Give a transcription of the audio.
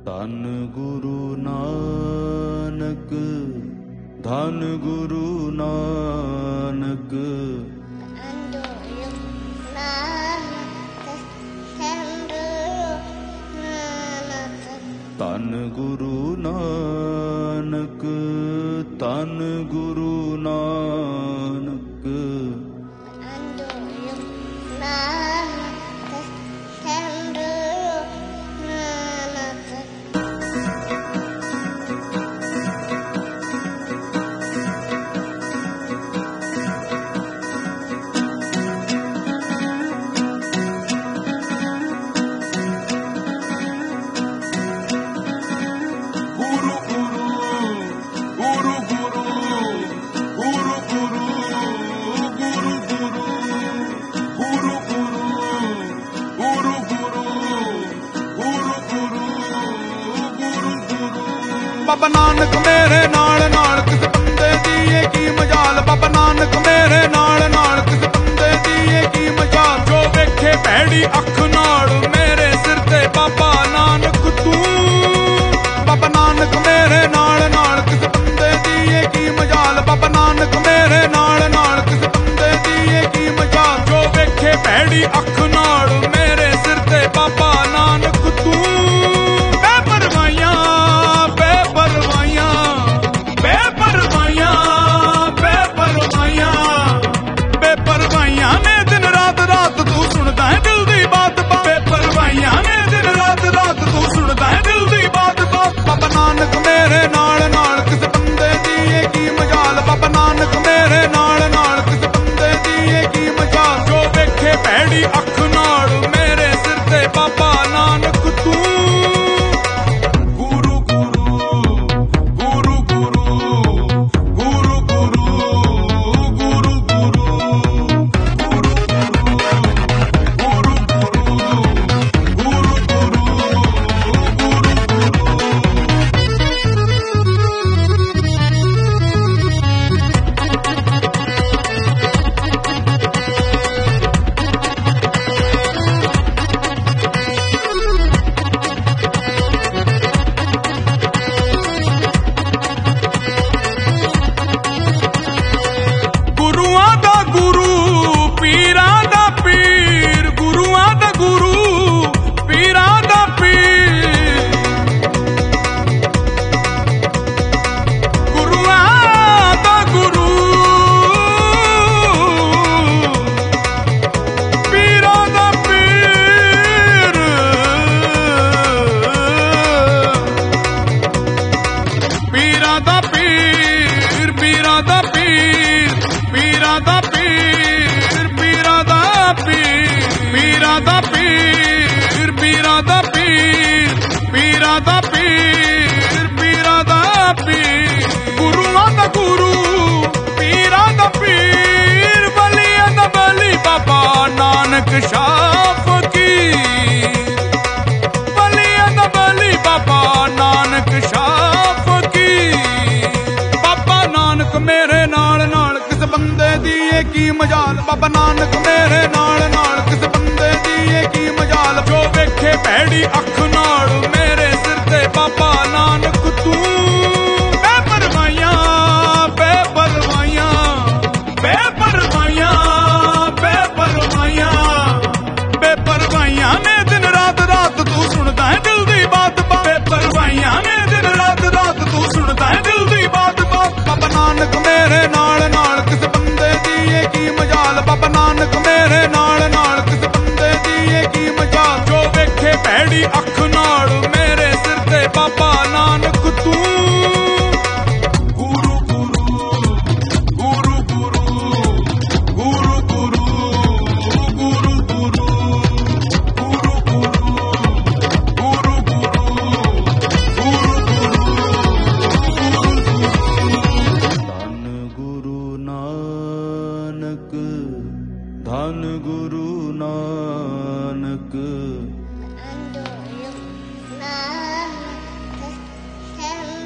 ਧੰਨ ਗੁਰੂ ਨਾਨਕ, ਧੰਨ ਗੁਰੂ ਨਾਨਕ। ਧੰਨ ਗੁਰੂ ਨਾਨਕ, ਧੰਨ ਗੁਰੂ ਨਾਨਕ। ਬਾਬਾ ਨਾਨਕ ਮੇਰੇ ਨਾਲ ਨਾਲ, ਕਿਸ ਬੰਦੇ ਦੀ ਇਹ ਕੀ ਮਜਾਲ। ਬਾਬਾ ਨਾਨਕ ਮੇਰੇ ਨਾਲ ਨਾਲ, ਕਿਸ ਬੰਦੇ ਦੀ ਇਹ ਕੀ ਮਜਾਲ। ਜੋ ਵੇਖੇ ਭੈੜੀ ਅੱਖ ਨਾਲ ਮੇਰੇ ਸਿਰ ਤੇ ਬਾਬਾ ਨਾਨਕ ਤੂੰ। ਬਾਬਾ ਨਾਨਕ ਮੇਰੇ ਨਾਲ ਨਾਲ, ਕਿਸ ਬੰਦੇ ਦੀ ਇਹ ਕੀ ਮਜਾਲ। ਬਾਬਾ ਨਾਨਕ ਮੇਰੇ ਨਾਲ ਨਾਲ, ਕਿਸ ਬੰਦੇ ਦੀ ਇਹ ਕੀ ਮਜਾਲ। ਜੋ ਵੇਖੇ ਭੈੜੀ ਅੱਖ ਨਾਲ ਮੇਰੇ ਸਿਰ ਤੇ ਬਾਬਾ ਨਾਨਕ ਤੂੰ। ਭੈੜੀ ਅੱਖ ਨਾਲ ਮੇਰੇ ਸਿਰ ਤੇ ਬਾਬਾ ਨਾਨਕ ਤੂੰ। ਗੁਰੂ ਗੁਰੂ ਗੁਰੂ ਗੁਰੂ ਗੁਰੂ ਗੁਰੂ ਗੁਰੂ ਗੁਰੂ ਗੁਰੂ ਗੁਰੂ ਨਾਨਕ ਸ਼ਾਹ ਫਕੀਰ। ਬਲੀਆਂ ਦਾ ਬਲੀ ਬਾਬਾ ਨਾਨਕ ਸ਼ਾਹ ਫਕੀਰ। ਬਾਬਾ ਨਾਨਕ ਮੇਰੇ ਨਾਲ ਨਾਲ, ਕਿਸ ਬੰਦੇ ਦੀ ਇਹ ਕੀ ਮਜਾਲ। ਬਾਬਾ ਨਾਨਕ ਮੇਰੇ ਨਾਲ ਨਾਲ, ਕਿਸ ਬੰਦੇ ਦੀ ਇਹ ਕੀ ਮਜਾਲ। ਜੋ ਵੇਖੇ ਭੈੜੀ ਅੱਖ ਨਾਲ ਮੇਰੇ ਸਿਰ ਤੇ ਬਾਬਾ ਨਾਨਕ ਤੂੰ। ਬੇਪਰਵਾਹੀਆਂ ਬੇਪਰਵਾਹੀਆਂ ਬੇਪਰਵਾਹੀਆਂ ਬੇਪਰਵਾਹੀਆਂ ਨੇ ਦਿਨ ਰਾਤ ਰਾਤ ਤੂੰ ਸੁਣਦਾ ਹੈ ਦਿਲ ਦੀ ਬਾਤ ਬਾਤ। ਬੇਪਰਵਾਹੀਆਂ ਨੇ ਦਿਨ ਰਾਤ ਰਾਤ ਤੂੰ ਸੁਣਦਾ ਹੈ ਦਿਲ ਦੀ ਬਾਤ ਬਾਤ। ਬਾਬਾ ਨਾਨਕ ਮੇਰੇ ਨਾਲ ਨਾਲ, ਕਿਸ ਬੰਦੇ ਦੀ ਇਹ ਕੀ ਮਜਾਲ। ਬਾਬਾ ਨਾਨਕ ਮੇਰੇ ਨਾਲ ਨਾਲ, ਕਿਸ ਬੰਦੇ ਦੀ ਇਹ ਕੀ ਮਜਾਲ। ਜੋ ਵੇਖੇ ਭੈੜੀ ਅੱਖ ਨਾਲ ਮੇਰੇ ਸਿਰ ਤੇ ਬਾਬਾ ਨਾਨਕ ਤੂੰ। ਧੰਨ ਗੁਰੂ ਨਾਨਕ।